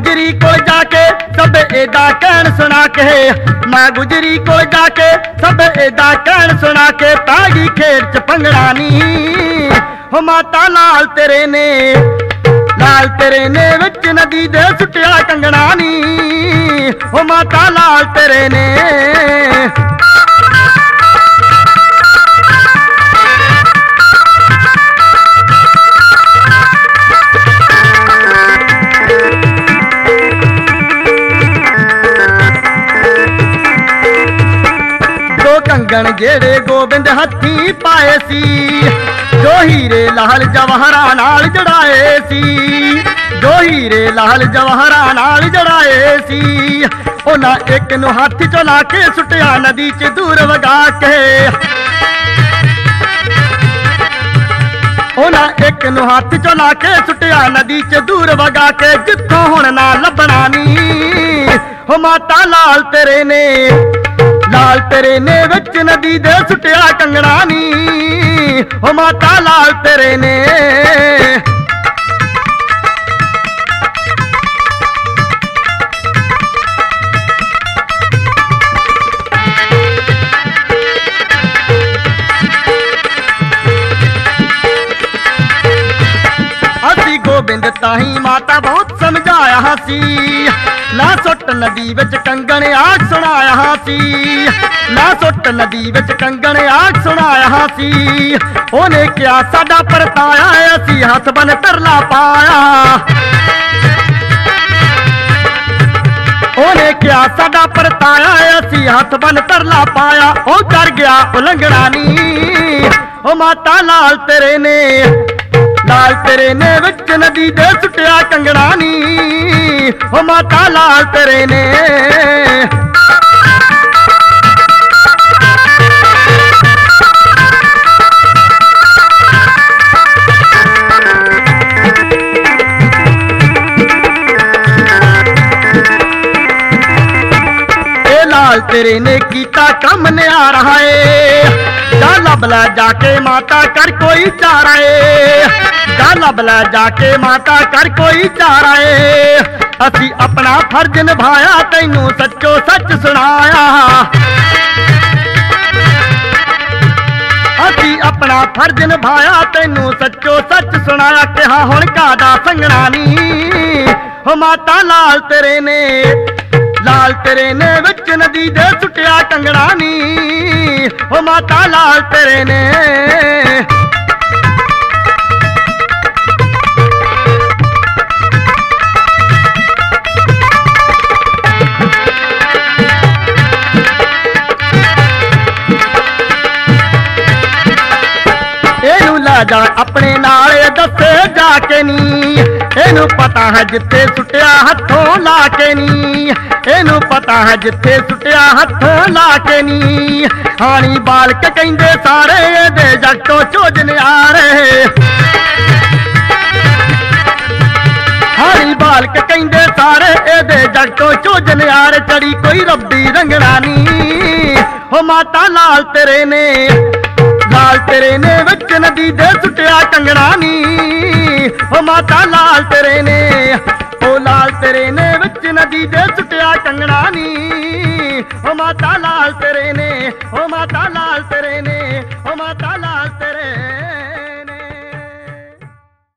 गुजरी को जाके सब एदा कहन सुना के, मां गुजरी को जाके सब एदा कहन सुना के, तागी खेड़ च भंगड़ा नी हो माता लाल तेरे ने विच नदी दे सुटिया कंगना नी हो माता लाल तेरे ने। कंगन जेड़े गोबिंद हथी पाए सी, जो हीरे लाल जवाहरा नाल जड़ाए सी, जो हीरे लाल जवाहरा नाल जड़ाए सी, उन्हां एक नूं हाथ चो ला के सुटिया नदी च दूर वगा के, उन्हां एक नूं हाथ चो ला के सुटिया नदी च दूर वगा के, जिथों हुण ना लभना नी हो माता लाल तेरे ने विच नदी दे सुटिया कंगना नी हो माता लाल तेरे ने। असी गोबिंद ताही माता बहुत समझाया सी, ना सुट नदी विच कंगन आख सुनाया सी, ना सुट नदी विच कंगन आख सुनाया सी, ओने क्या साडा परताया असी हथ बन तरला पाया, ओने क्या साडा परताया असी हथ बन तरला पाया, ओ कर गया उलंघना नी ओ माता लाल तेरे ने विच नदी दे सुटिया कंगना नी हो माता लाल तेरे ने। ए लाल तेरे ने कीता कम न्यारा है, जा लबला जाके माता कर कोई चारा है, जा लबला जाके माता कर कोई चारा है, असी अपना फर्ज निभाया तैनू सच्चो सच सुनाया, असी अपना फर्ज निभाया तैनू सच्चो सच सुनाया, कहा हुण कादा संगना नी हो माता लाल तेरे ने विच नदी दे सुटिया कंगना नी हो माता लाल तेरे ने। जा अपने नाल दसे जाके नी, एनू पता है जिथे सुटिया हथों लाके नी, एनू पता है जिथे सुटिया हथों लाके नी, हानी बालक कहंदे सारे एदे जगतों चोज न्यारे, हानी बालक कहंदे सारे एदे जगतों चोज न्यारे, चढ़ी कोई रब्बी रंगना नी हो माता लाल तेरे ने विच नदी दे सुटिया कंगना नी हो माता लाल तेरे ने, ओ लाल तेरे ने विच नदी दे सुटिया कंगना नी हो माता लाल तेरे ने, हो माता लाल